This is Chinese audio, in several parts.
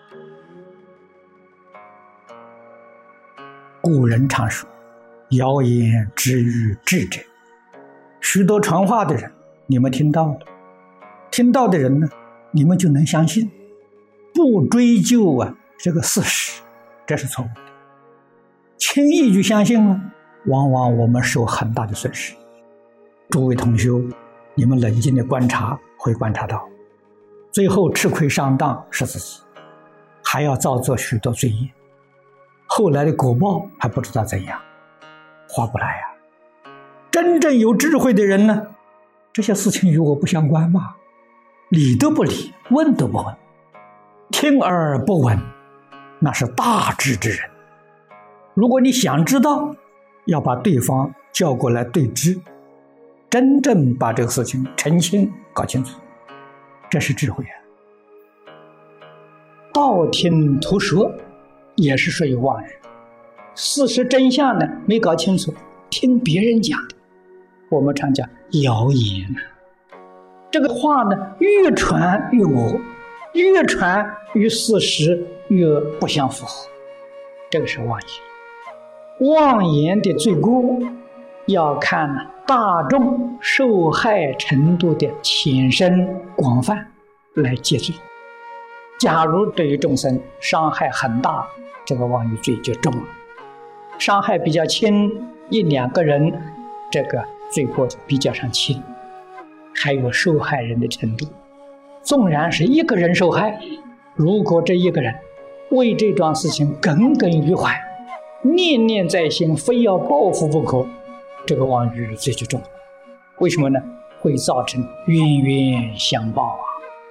古人常说：“谣言止于智者。”许多传话的人，你们听到了，听到的人呢，你们就能相信，不追究这个事实，这是错误的。轻易就相信了，往往我们受很大的损失。诸位同学，你们冷静的观察，会观察到，最后吃亏上当是自己，还要造作许多罪业，后来的果报还不知道怎样，划不来呀。真正有智慧的人呢，这些事情与我不相关嘛，理都不理，问都不问，听而不闻，那是大智之人。如果你想知道，要把对方叫过来对质，真正把这个事情澄清搞清楚，这是智慧啊。道听途说也是属于妄语，事实真相呢没搞清楚，听别人讲的，我们常讲谣言。这个话呢越传越讹，越传与事实越不相符合，这个是妄言。妄言的罪过要看大众受害程度的浅深广泛来界罪。假如对于众生伤害很大，这个妄语罪就重了；伤害比较轻，一两个人，这个罪过比较上轻。还有受害人的程度，纵然是一个人受害，如果这一个人为这桩事情耿耿于怀，念念在心，非要报复不可，这个妄语罪就重了。为什么呢？会造成冤冤相报啊！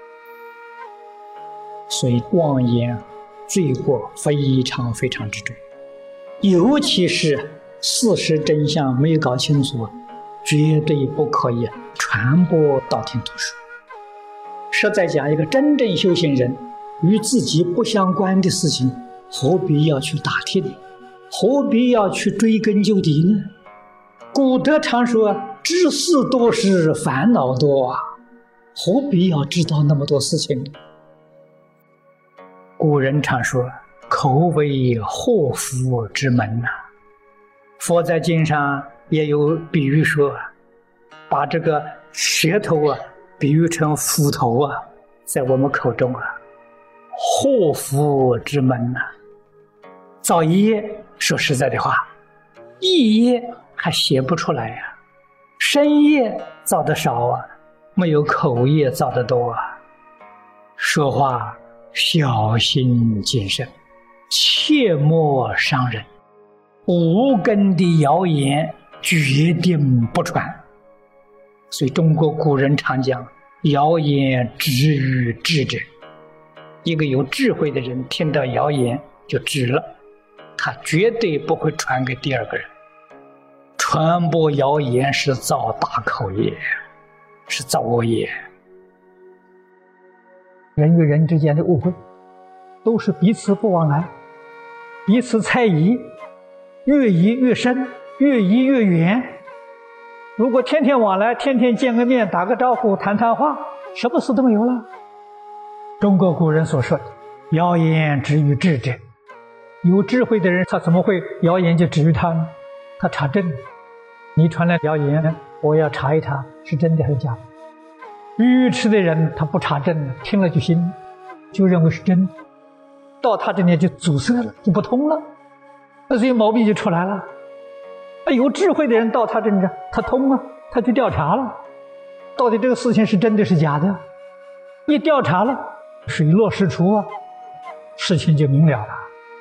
所以妄言罪过非常非常之重，尤其是事实真相没有搞清楚，绝对不可以传播道听途说。实在讲，一个真正修行人，与自己不相关的事情，何必要去打听，何必要去追根究底呢？古德常说，知事多是烦恼多啊，何必要知道那么多事情呢？古人常说，口为祸福之门呐。佛在经上也有比喻说，把这个舌头比喻成斧头在我们口中祸福之门呐。造业，说实在的话，意业还写不出来身业造得少没有口业造得多说话小心谨慎，切莫伤人，无根的谣言决定不传。所以中国古人常讲，谣言止于智者。一个有智慧的人听到谣言就止了，他绝对不会传给第二个人。传播谣言是造大口业，是造恶业。人与人之间的误会，都是彼此不往来，彼此猜疑，越疑越深，越疑越远。如果天天往来，天天见个面，打个招呼，谈谈话，什么事都没有了。中国古人所说的谣言止于智者，有智慧的人他怎么会谣言就止于他呢？他查证，你传来谣言，我要查一查是真的还是假的。愚痴的人他不查证，听了就信，就认为是真的，到他这里就阻塞了，就不通了，那所以毛病就出来了。有智慧的人到他这里，他通了，他去调查了，到底这个事情是真的是假的，一调查了，水落石出事情就明了了。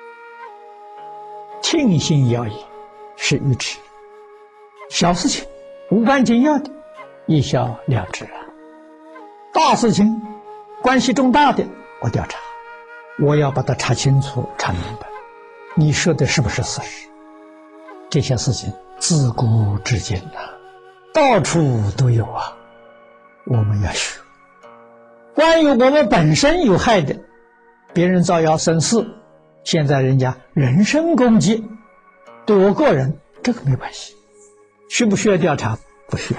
听信谣言是愚痴，小事情无关紧要的一笑了之大事情关系重大的，我调查，我要把它查清楚查明白，你说的是不是事实？这些事情自古至今到处都有我们要学。关于我们本身有害的，别人造谣生事，现在人家人身攻击，对我个人这个没关系。需不需要调查？不需要。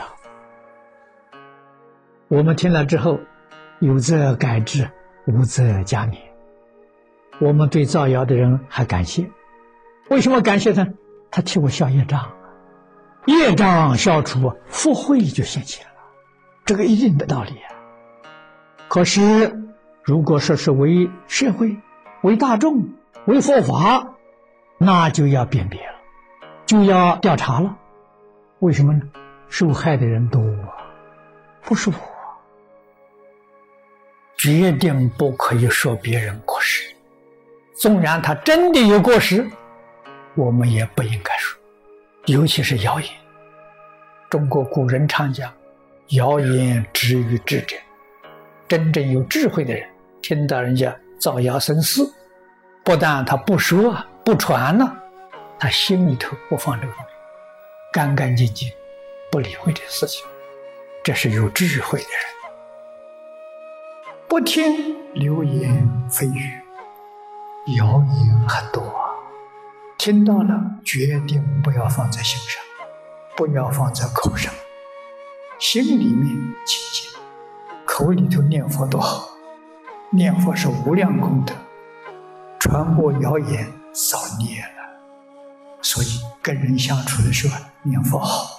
我们听了之后，有则改之，无则加勉。 我们对造谣的人还感谢。为什么感谢他？他替我消业障，业障消除，福慧就现前了，这个一定的道理啊。可是如果说是为社会、为大众、为佛法，那就要辨别了，就要调查了。为什么呢？受害的人多啊，不是我。决定不可以说别人过失，纵然他真的有过失，我们也不应该说，尤其是谣言。中国古人常讲，谣言止于智者。真正有智慧的人，听到人家造谣生事，不但他不说不传了，他心里头不放这个东西，干干净净，不理会这事情，这是有智慧的人。不听流言蜚语，谣言很多啊，听到了决定不要放在心上，不要放在口上，心里面清净，口里头念佛多好，念佛是无量功德，传播谣言造孽了。所以跟人相处的时候念佛好。